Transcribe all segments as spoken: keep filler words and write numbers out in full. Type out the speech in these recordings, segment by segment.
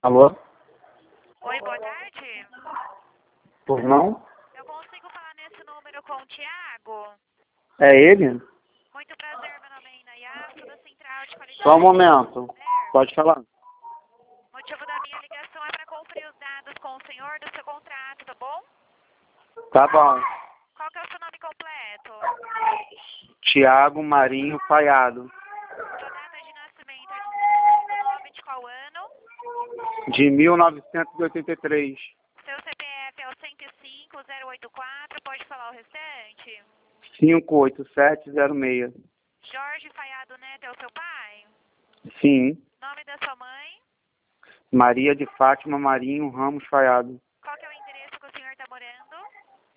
Alô? Oi, boa tarde. Por não? Eu consigo falar nesse número com o Tiago? É ele? Muito prazer, meu nome é Inayá, sou da Central de Qualidade. Só um momento. Mulher. Pode falar. O motivo da minha ligação é para conferir os dados com o senhor do seu contrato, tá bom? Tá bom. Qual que é o seu nome completo? Tiago Marinho Paiado. Sua data de nascimento é dezesseis do nove de qual ano? De mil novecentos e oitenta e três. Seu C P F é o cento e cinco, zero oito quatro, pode falar o restante? cinco oito sete zero seis. Jorge Faiado Neto é o seu pai? Sim. Nome da sua mãe? Maria de Fátima Marinho Ramos Faiado. Qual que é o endereço que o senhor está morando?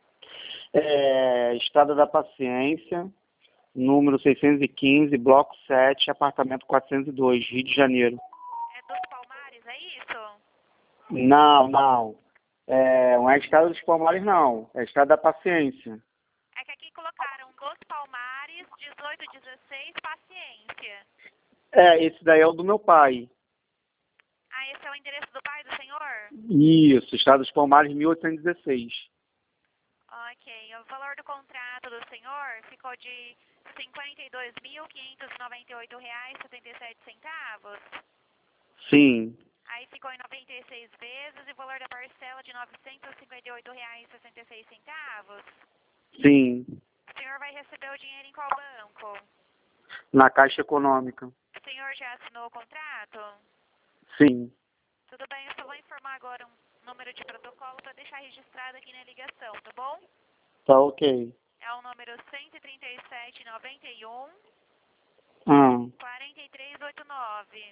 É, Estrada da Paciência, número seiscentos e quinze, bloco sete, apartamento quatrocentos e dois, Rio de Janeiro. É dos Palmares, é isso? Não, não. É, não é Estrada dos Palmares, não. É Estrada da Paciência. É que aqui colocaram dos Palmares, dezoito dezesseis, Paciência. É, esse daí é o do meu pai. Ah, esse é o endereço do pai do senhor? Isso, Estrada dos Palmares, mil oitocentos e dezesseis. Ok. O valor do contrato do senhor ficou de cinquenta e dois mil, quinhentos e noventa e oito reais e setenta e sete centavos. Sim, Aí ficou em noventa e seis vezes e o valor da parcela de novecentos e cinquenta e oito reais e sessenta e seis centavos. sim. O senhor vai receber o dinheiro em qual banco? Na Caixa Econômica. O senhor já assinou o contrato? Sim. Tudo bem, eu só vou informar agora um número de protocolo para deixar registrado aqui na ligação, tá bom? Tá ok. É o número cento e trinta e sete, noventa e um, Hum, quarenta e três oitenta e nove.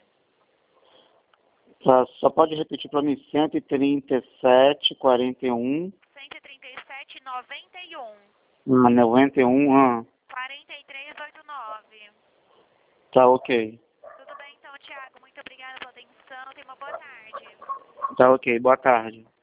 tá, só pode repetir para mim. cento e trinta e sete, quarenta e um, cento e trinta e sete, noventa e um, ah, noventa e um, ah, quarenta e três oitenta e nove. tá ok. Tudo bem então, Tiago? Muito obrigada pela atenção. Tenha uma boa tarde. Tá ok. Boa tarde.